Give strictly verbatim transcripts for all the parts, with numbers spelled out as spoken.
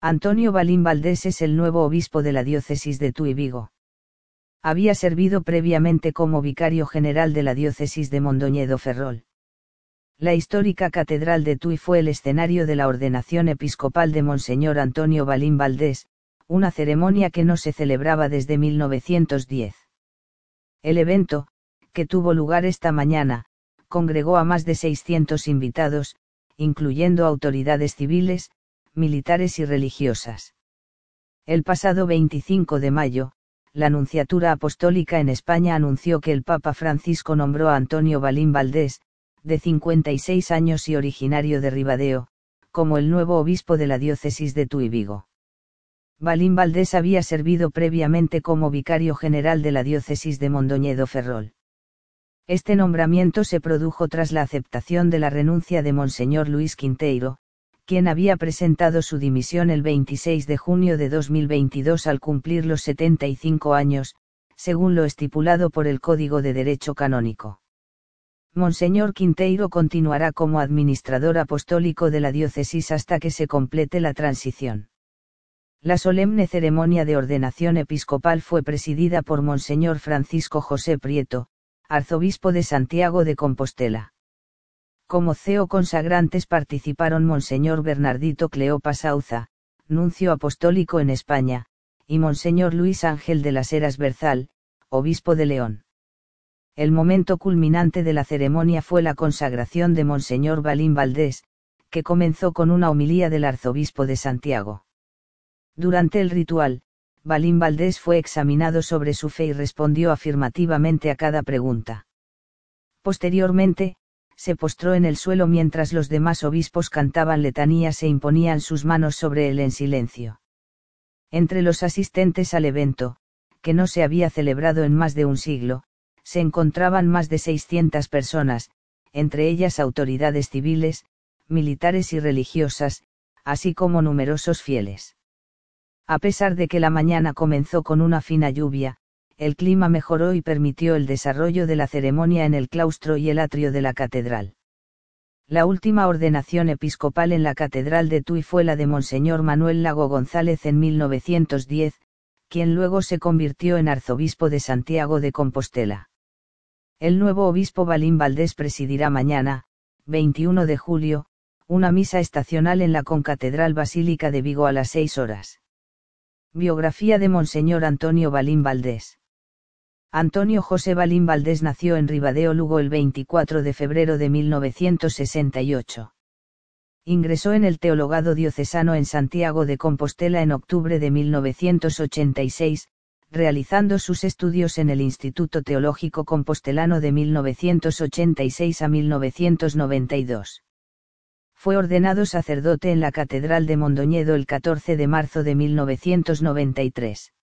Antonio Balín Valdés es el nuevo obispo de la diócesis de Tui Vigo. Había servido previamente como vicario general de la diócesis de Mondoñedo Ferrol. La histórica catedral de Tui fue el escenario de la ordenación episcopal de Monseñor Antonio Balín Valdés, una ceremonia que no se celebraba desde mil novecientos diez. El evento, que tuvo lugar esta mañana, congregó a más de seiscientos invitados, incluyendo autoridades civiles, militares y religiosas. El pasado veinticinco de mayo, la Nunciatura Apostólica en España anunció que el Papa Francisco nombró a Antonio Balín Valdés, de cincuenta y seis años y originario de Ribadeo, como el nuevo obispo de la diócesis de Tui Vigo. Balín Valdés había servido previamente como vicario general de la diócesis de Mondoñedo Ferrol. Este nombramiento se produjo tras la aceptación de la renuncia de Monseñor Luis Quinteiro, quien había presentado su dimisión el veintiséis de junio de dos mil veintidós al cumplir los setenta y cinco años, según lo estipulado por el Código de Derecho Canónico. Monseñor Quinteiro continuará como administrador apostólico de la diócesis hasta que se complete la transición. La solemne ceremonia de ordenación episcopal fue presidida por Monseñor Francisco José Prieto, arzobispo de Santiago de Compostela. Como ceo consagrantes participaron Monseñor Bernardito Cleopa Sauza, nuncio apostólico en España, y Monseñor Luis Ángel de las Heras Berzal, obispo de León. El momento culminante de la ceremonia fue la consagración de Monseñor Balín Valdés, que comenzó con una homilía del arzobispo de Santiago. Durante el ritual, Balín Valdés fue examinado sobre su fe y respondió afirmativamente a cada pregunta. Posteriormente, se postró en el suelo mientras los demás obispos cantaban letanías e imponían sus manos sobre él en silencio. Entre los asistentes al evento, que no se había celebrado en más de un siglo, se encontraban más de seiscientas personas, entre ellas autoridades civiles, militares y religiosas, así como numerosos fieles. A pesar de que la mañana comenzó con una fina lluvia, el clima mejoró y permitió el desarrollo de la ceremonia en el claustro y el atrio de la catedral. La última ordenación episcopal en la catedral de Tui fue la de Monseñor Manuel Lago González en mil novecientos diez, quien luego se convirtió en arzobispo de Santiago de Compostela. El nuevo obispo Balín Valdés presidirá mañana, veintiuno de julio, una misa estacional en la Concatedral Basílica de Vigo a las seis horas. Biografía de Monseñor Antonio Balín Valdés. Antonio José Balín Valdés nació en Ribadeo, Lugo el veinticuatro de febrero de mil novecientos sesenta y ocho. Ingresó en el teologado diocesano en Santiago de Compostela en octubre de mil novecientos ochenta y seis, realizando sus estudios en el Instituto Teológico Compostelano de mil novecientos ochenta y seis a mil novecientos noventa y dos. Fue ordenado sacerdote en la Catedral de Mondoñedo el catorce de marzo de mil novecientos noventa y tres.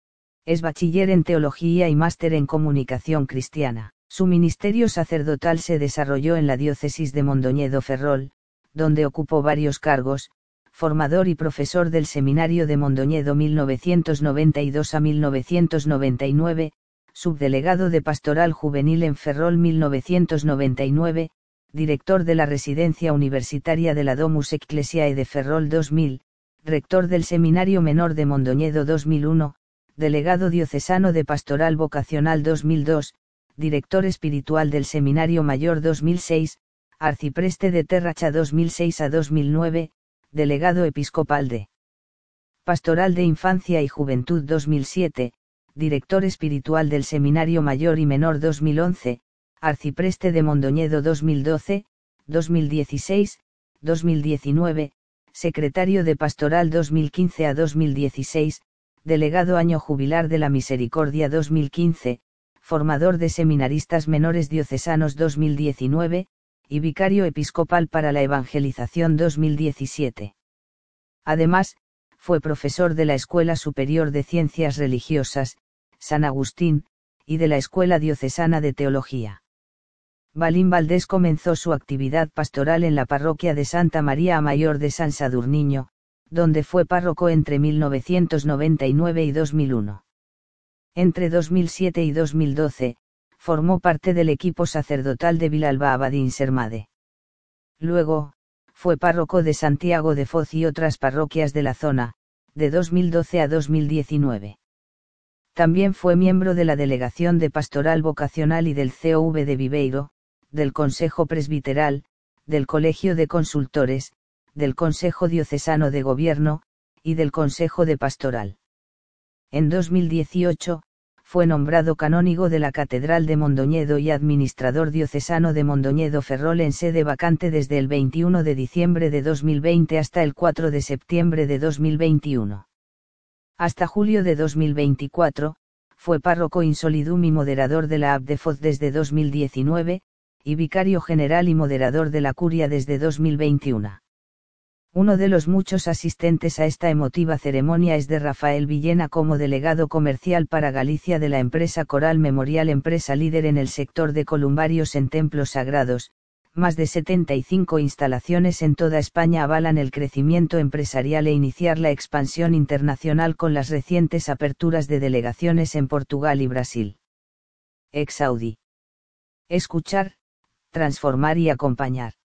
Es bachiller en teología y máster en comunicación cristiana. Su ministerio sacerdotal se desarrolló en la diócesis de Mondoñedo Ferrol, donde ocupó varios cargos: formador y profesor del Seminario de Mondoñedo mil novecientos noventa y dos a mil novecientos noventa y nueve, subdelegado de Pastoral Juvenil en Ferrol mil novecientos noventa y nueve, director de la Residencia Universitaria de la Domus Ecclesiae de Ferrol dos mil, rector del Seminario Menor de Mondoñedo dos mil uno, delegado diocesano de Pastoral Vocacional dos mil dos, director espiritual del Seminario Mayor dos mil seis, arcipreste de Terracha dos mil seis a dos mil nueve, delegado episcopal de Pastoral de Infancia y Juventud dos mil siete, director espiritual del Seminario Mayor y Menor dos mil once, arcipreste de Mondoñedo dos mil doce, dos mil dieciséis, dos mil diecinueve, secretario de Pastoral dos mil quince a dos mil dieciséis, delegado año jubilar de la Misericordia dos mil quince, formador de seminaristas menores diocesanos dos mil diecinueve, y vicario episcopal para la evangelización dos mil diecisiete. Además, fue profesor de la Escuela Superior de Ciencias Religiosas, San Agustín, y de la Escuela Diocesana de Teología. Balín Valdés comenzó su actividad pastoral en la parroquia de Santa María Mayor de San Sadurniño, donde fue párroco entre mil novecientos noventa y nueve y dos mil uno. Entre dos mil siete y dos mil doce, formó parte del equipo sacerdotal de Vilalba Abadín Sermade. Luego, fue párroco de Santiago de Foz y otras parroquias de la zona, de dos mil doce a dos mil diecinueve. También fue miembro de la Delegación de Pastoral Vocacional y del C O V de Viveiro, del Consejo Presbiteral, del Colegio de Consultores, del Consejo Diocesano de Gobierno, y del Consejo de Pastoral. En dos mil dieciocho, fue nombrado canónigo de la Catedral de Mondoñedo y administrador diocesano de Mondoñedo Ferrol en sede vacante desde el veintiuno de diciembre de dos mil veinte hasta el cuatro de septiembre de dos mil veintiuno. Hasta julio de dos mil veinticuatro, fue párroco in solidum y moderador de la A B de Foz desde dos mil diecinueve, y vicario general y moderador de la Curia desde dos mil veintiuno. Uno de los muchos asistentes a esta emotiva ceremonia es de Rafael Villena como delegado comercial para Galicia de la empresa Coral Memorial, empresa líder en el sector de columbarios en templos sagrados. Más de setenta y cinco instalaciones en toda España avalan el crecimiento empresarial e iniciar la expansión internacional con las recientes aperturas de delegaciones en Portugal y Brasil. Ex Audi. Escuchar, transformar y acompañar.